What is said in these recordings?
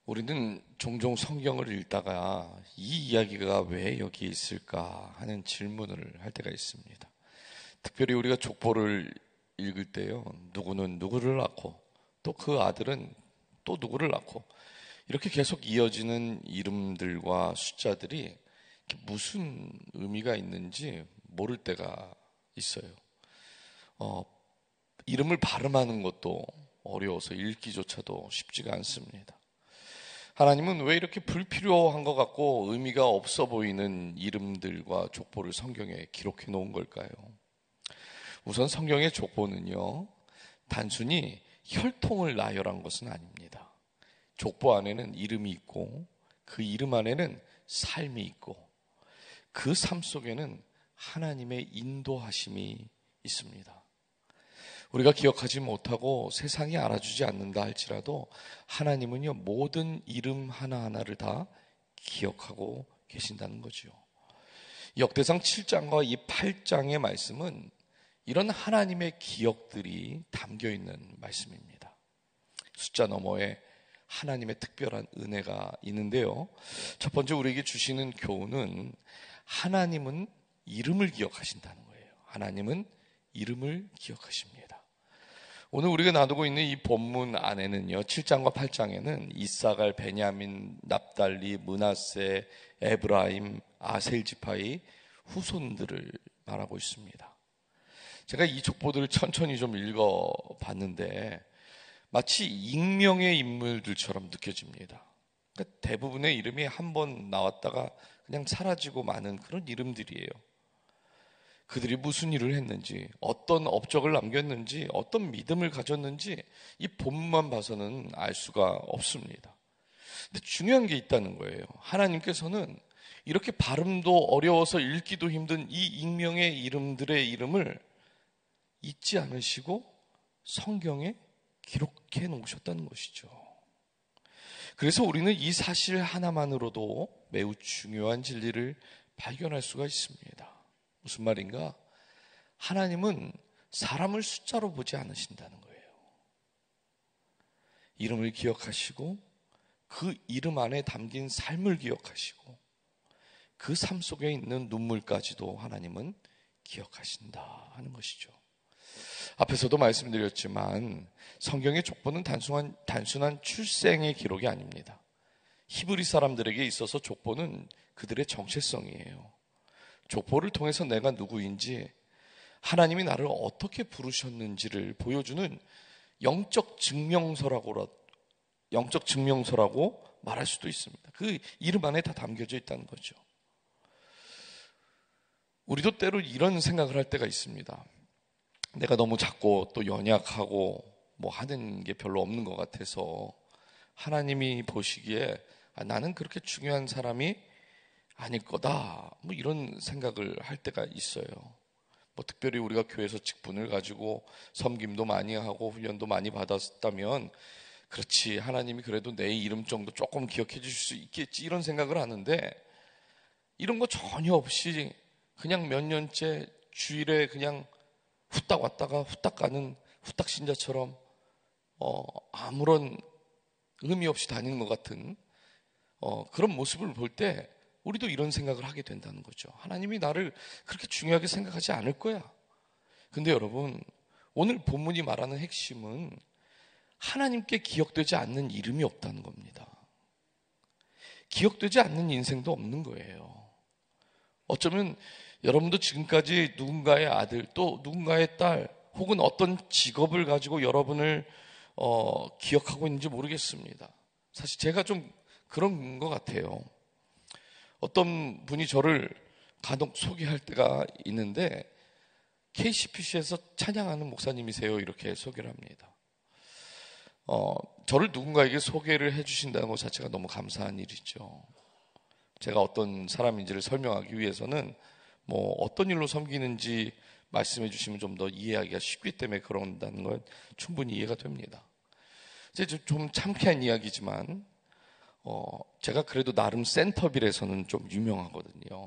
우리는 종종 성경을 읽다가 이 이야기가 왜 여기 있을까 하는 질문을 할 때가 있습니다. 특별히 우리가 족보를 읽을 때요, 누구는 누구를 낳고 또 그 아들은 또 누구를 낳고 이렇게 계속 이어지는 이름들과 숫자들이 무슨 의미가 있는지 모를 때가 있어요. 이름을 발음하는 것도 어려워서 읽기조차도 쉽지가 않습니다. 하나님은 왜 이렇게 불필요한 것 같고 의미가 없어 보이는 이름들과 족보를 성경에 기록해 놓은 걸까요? 우선 성경의 족보는요, 단순히 혈통을 나열한 것은 아닙니다. 족보 안에는 이름이 있고 그 이름 안에는 삶이 있고 그 삶 속에는 하나님의 인도하심이 있습니다. 우리가 기억하지 못하고 세상이 알아주지 않는다 할지라도 하나님은요, 모든 이름 하나하나를 다 기억하고 계신다는 거죠. 역대상 7장과 이 8장의 말씀은 이런 하나님의 기억들이 담겨 있는 말씀입니다. 숫자 너머에 하나님의 특별한 은혜가 있는데요. 첫 번째 우리에게 주시는 교훈은 하나님은 이름을 기억하신다는 거예요. 하나님은 이름을 기억하십니다. 오늘 우리가 나누고 있는 이 본문 안에는요, 7장과 8장에는 이사갈, 베냐민, 납달리, 므낫세, 에브라임, 아셀 지파의 후손들을 말하고 있습니다. 제가 이 족보들을 천천히 좀 읽어봤는데 마치 익명의 인물들처럼 느껴집니다. 그러니까 대부분의 이름이 한 번 나왔다가 그냥 사라지고 마는 그런 이름들이에요. 그들이 무슨 일을 했는지, 어떤 업적을 남겼는지, 어떤 믿음을 가졌는지 이 본문만 봐서는 알 수가 없습니다. 근데 중요한 게 있다는 거예요. 하나님께서는 이렇게 발음도 어려워서 읽기도 힘든 이 익명의 이름들의 이름을 잊지 않으시고 성경에 기록해 놓으셨다는 것이죠. 그래서 우리는 이 사실 하나만으로도 매우 중요한 진리를 발견할 수가 있습니다. 무슨 말인가? 하나님은 사람을 숫자로 보지 않으신다는 거예요. 이름을 기억하시고 그 이름 안에 담긴 삶을 기억하시고 그 삶 속에 있는 눈물까지도 하나님은 기억하신다 하는 것이죠. 앞에서도 말씀드렸지만 성경의 족보는 단순한 출생의 기록이 아닙니다. 히브리 사람들에게 있어서 족보는 그들의 정체성이에요. 족보를 통해서 내가 누구인지, 하나님이 나를 어떻게 부르셨는지를 보여주는 영적 증명서라고 말할 수도 있습니다. 그 이름 안에 다 담겨져 있다는 거죠. 우리도 때로 이런 생각을 할 때가 있습니다. 내가 너무 작고 또 연약하고 뭐 하는 게 별로 없는 것 같아서 하나님이 보시기에 나는 그렇게 중요한 사람이 아닐 거다, 뭐 이런 생각을 할 때가 있어요. 뭐 특별히 우리가 교회에서 직분을 가지고 섬김도 많이 하고 훈련도 많이 받았다면 그렇지, 하나님이 그래도 내 이름 정도 조금 기억해 주실 수 있겠지, 이런 생각을 하는데 이런 거 전혀 없이 그냥 몇 년째 주일에 그냥 후딱 왔다가 후딱 가는 후딱 신자처럼 아무런 의미 없이 다니는 것 같은 그런 모습을 볼 때 우리도 이런 생각을 하게 된다는 거죠. 하나님이 나를 그렇게 중요하게 생각하지 않을 거야. 근데 여러분, 오늘 본문이 말하는 핵심은 하나님께 기억되지 않는 이름이 없다는 겁니다. 기억되지 않는 인생도 없는 거예요. 어쩌면 여러분도 지금까지 누군가의 아들, 또 누군가의 딸, 혹은 어떤 직업을 가지고 여러분을 기억하고 있는지 모르겠습니다. 사실 제가 좀 그런 것 같아요. 어떤 분이 저를 간혹 소개할 때가 있는데 KCPC에서 찬양하는 목사님이세요, 이렇게 소개를 합니다. 저를 누군가에게 소개를 해주신다는 것 자체가 너무 감사한 일이죠. 제가 어떤 사람인지를 설명하기 위해서는 뭐 어떤 일로 섬기는지 말씀해 주시면 좀 더 이해하기가 쉽기 때문에 그런다는 건 충분히 이해가 됩니다. 이제 좀 창피한 이야기지만 제가 그래도 나름 센터빌에서는 좀 유명하거든요.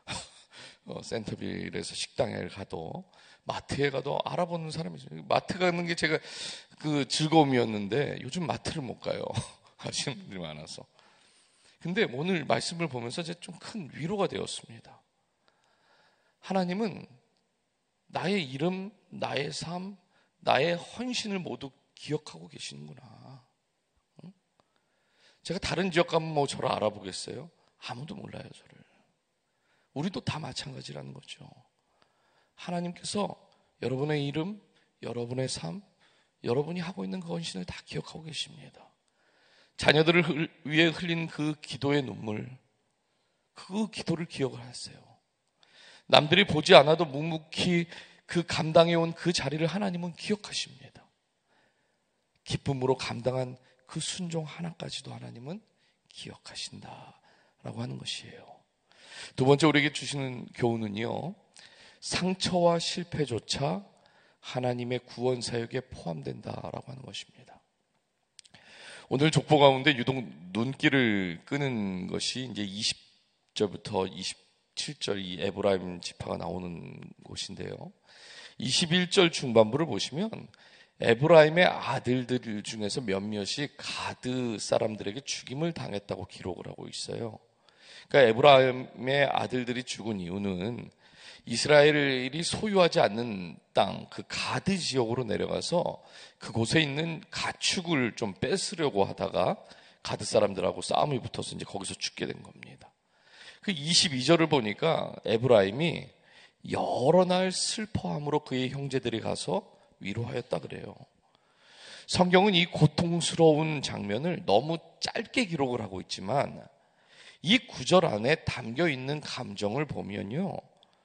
센터빌에서 식당에 가도, 마트에 가도 알아보는 사람이 있어요. 마트 가는 게 제가 그 즐거움이었는데 요즘 마트를 못 가요. 하시는 분들이 많아서. 근데 오늘 말씀을 보면서 제가 좀 큰 위로가 되었습니다. 하나님은 나의 이름, 나의 삶, 나의 헌신을 모두 기억하고 계시는구나. 제가 다른 지역 가면 뭐 저를 알아보겠어요? 아무도 몰라요, 저를. 우리도 다 마찬가지라는 거죠. 하나님께서 여러분의 이름, 여러분의 삶, 여러분이 하고 있는 그 헌신을 다 기억하고 계십니다. 자녀들을 위해 흘린 그 기도의 눈물, 그 기도를 기억을 하세요. 남들이 보지 않아도 묵묵히 그 감당해온 그 자리를 하나님은 기억하십니다. 기쁨으로 감당한 그 순종 하나까지도 하나님은 기억하신다라고 하는 것이에요. 두 번째 우리에게 주시는 교훈은요, 상처와 실패조차 하나님의 구원 사역에 포함된다라고 하는 것입니다. 오늘 족보 가운데 유독 눈길을 끄는 것이 이제 20절부터 27절 이 에브라임 지파가 나오는 곳인데요. 21절 중반부를 보시면 에브라임의 아들들 중에서 몇몇이 가드 사람들에게 죽임을 당했다고 기록을 하고 있어요. 그러니까 에브라임의 아들들이 죽은 이유는 이스라엘이 소유하지 않는 땅, 그 가드 지역으로 내려가서 그곳에 있는 가축을 좀 뺏으려고 하다가 가드 사람들하고 싸움이 붙어서 이제 거기서 죽게 된 겁니다. 그 22절을 보니까 에브라임이 여러 날 슬퍼함으로 그의 형제들이 가서 위로하였다 그래요. 성경은 이 고통스러운 장면을 너무 짧게 기록을 하고 있지만 이 구절 안에 담겨 있는 감정을 보면요,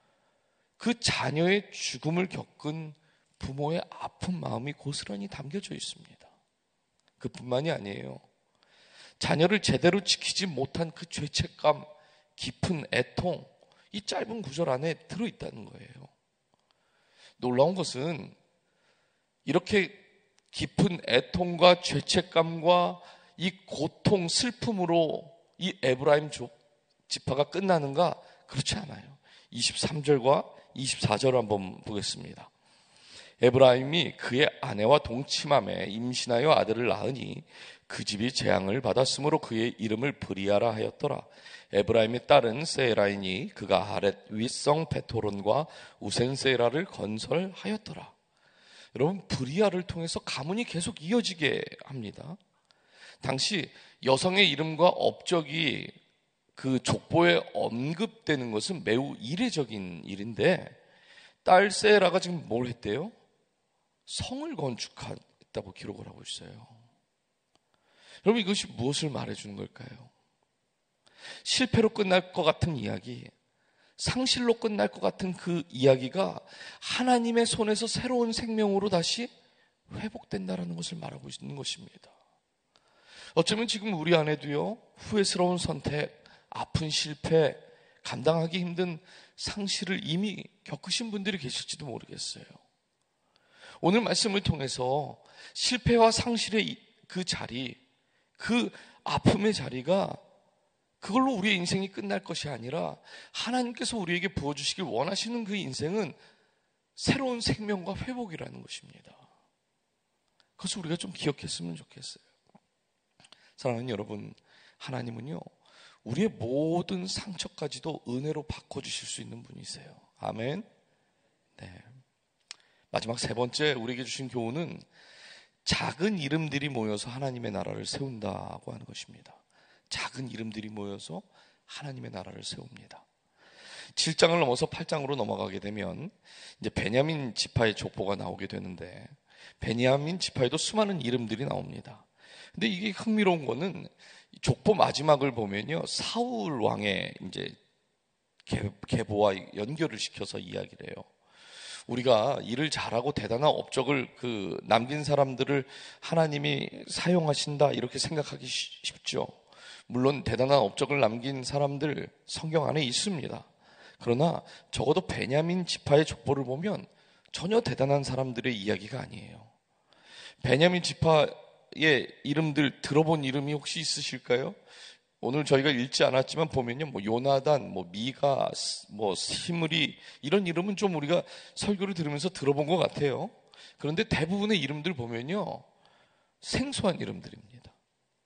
그 자녀의 죽음을 겪은 부모의 아픈 마음이 고스란히 담겨져 있습니다. 그뿐만이 아니에요. 자녀를 제대로 지키지 못한 그 죄책감, 깊은 애통, 이 짧은 구절 안에 들어있다는 거예요. 놀라운 것은 이렇게 깊은 애통과 죄책감과 이 고통, 슬픔으로 이 에브라임 지파가 끝나는가? 그렇지 않아요. 23절과 24절을 한번 보겠습니다. 에브라임이 그의 아내와 동침함에 임신하여 아들을 낳으니 그 집이 재앙을 받았으므로 그의 이름을 브리아라 하였더라. 에브라임의 딸은 세라이니 그가 아렛 윗성 베토론과 우센세라를 건설하였더라. 여러분, 브리아를 통해서 가문이 계속 이어지게 합니다. 당시 여성의 이름과 업적이 그 족보에 언급되는 것은 매우 이례적인 일인데, 딸 세라가 지금 뭘 했대요? 성을 건축했다고 기록을 하고 있어요. 여러분, 이것이 무엇을 말해주는 걸까요? 실패로 끝날 것 같은 이야기, 상실로 끝날 것 같은 그 이야기가 하나님의 손에서 새로운 생명으로 다시 회복된다는 것을 말하고 있는 것입니다. 어쩌면 지금 우리 안에도요, 후회스러운 선택, 아픈 실패, 감당하기 힘든 상실을 이미 겪으신 분들이 계실지도 모르겠어요. 오늘 말씀을 통해서 실패와 상실의 그 자리, 그 아픔의 자리가 그걸로 우리의 인생이 끝날 것이 아니라 하나님께서 우리에게 부어주시길 원하시는 그 인생은 새로운 생명과 회복이라는 것입니다. 그것을 우리가 좀 기억했으면 좋겠어요. 사랑하는 여러분, 하나님은요, 우리의 모든 상처까지도 은혜로 바꿔주실 수 있는 분이세요. 아멘. 네. 마지막 세 번째 우리에게 주신 교훈은 작은 이름들이 모여서 하나님의 나라를 세운다고 하는 것입니다. 작은 이름들이 모여서 하나님의 나라를 세웁니다. 7장을 넘어서 8장으로 넘어가게 되면 이제 베냐민 지파의 족보가 나오게 되는데, 베냐민 지파에도 수많은 이름들이 나옵니다. 근데 이게 흥미로운 거는 족보 마지막을 보면요, 사울 왕의 이제 계보와 연결을 시켜서 이야기를 해요. 우리가 일을 잘하고 대단한 업적을 남긴 사람들을 하나님이 사용하신다 이렇게 생각하기 쉽죠. 물론 대단한 업적을 남긴 사람들 성경 안에 있습니다. 그러나 적어도 베냐민 지파의 족보를 보면 전혀 대단한 사람들의 이야기가 아니에요. 베냐민 지파의 이름들 들어본 이름이 혹시 있으실까요? 오늘 저희가 읽지 않았지만 보면요, 뭐 요나단, 뭐 미가, 뭐 시므리, 이런 이름은 좀 우리가 설교를 들으면서 들어본 것 같아요. 그런데 대부분의 이름들 보면요, 생소한 이름들입니다.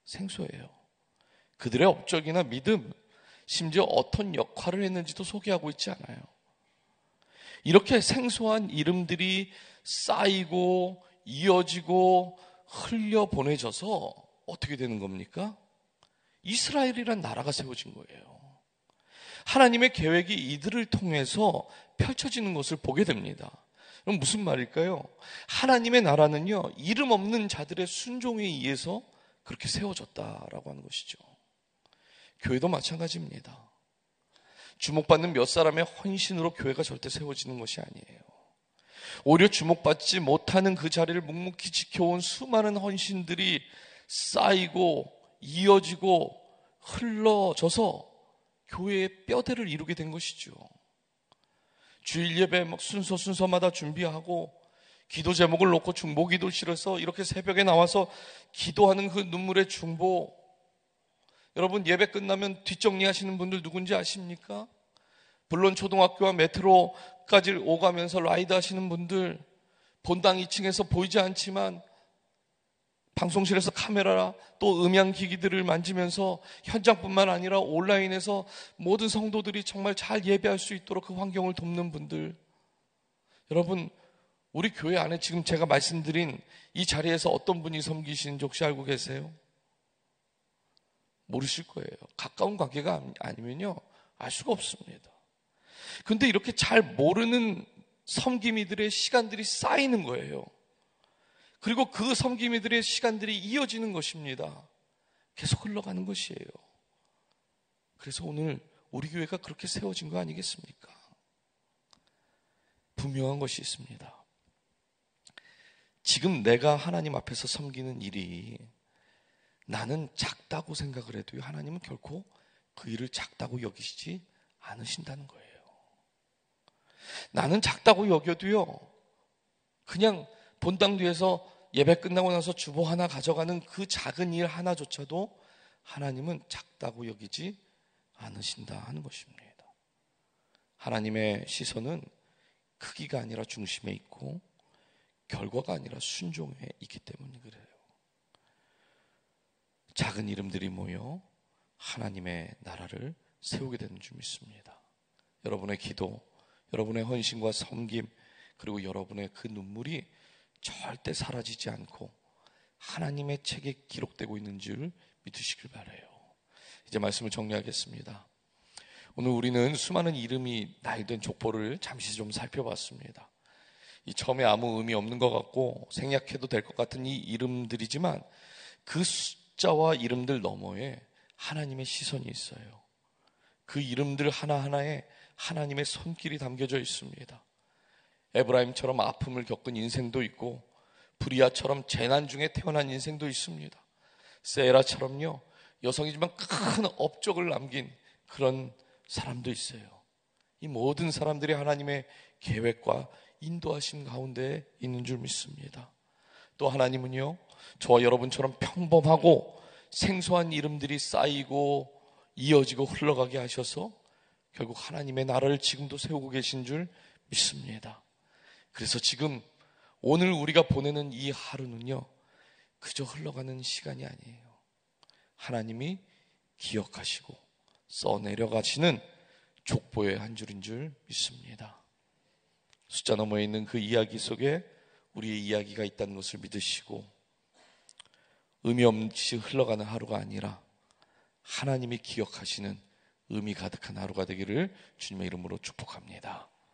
생소해요. 그들의 업적이나 믿음, 심지어 어떤 역할을 했는지도 소개하고 있지 않아요. 이렇게 생소한 이름들이 쌓이고 이어지고 흘려보내져서 어떻게 되는 겁니까? 이스라엘이란 나라가 세워진 거예요. 하나님의 계획이 이들을 통해서 펼쳐지는 것을 보게 됩니다. 그럼 무슨 말일까요? 하나님의 나라는요, 이름 없는 자들의 순종에 의해서 그렇게 세워졌다라고 하는 것이죠. 교회도 마찬가지입니다. 주목받는 몇 사람의 헌신으로 교회가 절대 세워지는 것이 아니에요. 오히려 주목받지 못하는 그 자리를 묵묵히 지켜온 수많은 헌신들이 쌓이고 이어지고 흘러져서 교회의 뼈대를 이루게 된 것이죠. 주일 예배 막 순서마다 준비하고 기도 제목을 놓고 중보 기도를 실어서 이렇게 새벽에 나와서 기도하는 그 눈물의 중보. 여러분, 예배 끝나면 뒷정리하시는 분들 누군지 아십니까? 물론 초등학교와 메트로까지 오가면서 라이드 하시는 분들, 본당 2층에서 보이지 않지만 방송실에서 카메라 또 음향기기들을 만지면서 현장뿐만 아니라 온라인에서 모든 성도들이 정말 잘 예배할 수 있도록 그 환경을 돕는 분들, 여러분, 우리 교회 안에 지금 제가 말씀드린 이 자리에서 어떤 분이 섬기시는지 혹시 알고 계세요? 모르실 거예요. 가까운 관계가 아니면요, 알 수가 없습니다. 근데 이렇게 잘 모르는 섬김이들의 시간들이 쌓이는 거예요. 그리고 그 섬김이들의 시간들이 이어지는 것입니다. 계속 흘러가는 것이에요. 그래서 오늘 우리 교회가 그렇게 세워진 거 아니겠습니까? 분명한 것이 있습니다. 지금 내가 하나님 앞에서 섬기는 일이 나는 작다고 생각을 해도요, 하나님은 결코 그 일을 작다고 여기시지 않으신다는 거예요. 나는 작다고 여겨도요, 그냥 본당 뒤에서 예배 끝나고 나서 주보 하나 가져가는 그 작은 일 하나조차도 하나님은 작다고 여기지 않으신다 하는 것입니다. 하나님의 시선은 크기가 아니라 중심에 있고 결과가 아니라 순종에 있기 때문에 그래요. 작은 이름들이 모여 하나님의 나라를 세우게 되는 줄 믿습니다. 여러분의 기도, 여러분의 헌신과 섬김, 그리고 여러분의 그 눈물이 절대 사라지지 않고 하나님의 책에 기록되고 있는 줄 믿으시길 바라요. 이제 말씀을 정리하겠습니다. 오늘 우리는 수많은 이름이 나열된 족보를 잠시 좀 살펴봤습니다. 이 처음에 아무 의미 없는 것 같고 생략해도 될 것 같은 이 이름들이지만 그 숫자와 이름들 너머에 하나님의 시선이 있어요. 그 이름들 하나하나에 하나님의 손길이 담겨져 있습니다. 에브라임처럼 아픔을 겪은 인생도 있고 브리아처럼 재난 중에 태어난 인생도 있습니다. 세라처럼요, 여성이지만 큰 업적을 남긴 그런 사람도 있어요. 이 모든 사람들이 하나님의 계획과 인도하심 가운데 있는 줄 믿습니다. 또 하나님은요, 저와 여러분처럼 평범하고 생소한 이름들이 쌓이고 이어지고 흘러가게 하셔서 결국 하나님의 나라를 지금도 세우고 계신 줄 믿습니다. 그래서 지금 오늘 우리가 보내는 이 하루는요, 그저 흘러가는 시간이 아니에요. 하나님이 기억하시고 써내려가시는 족보의 한 줄인 줄 믿습니다. 숫자 너머에 있는 그 이야기 속에 우리의 이야기가 있다는 것을 믿으시고 의미 없이 흘러가는 하루가 아니라 하나님이 기억하시는 의미 가득한 하루가 되기를 주님의 이름으로 축복합니다.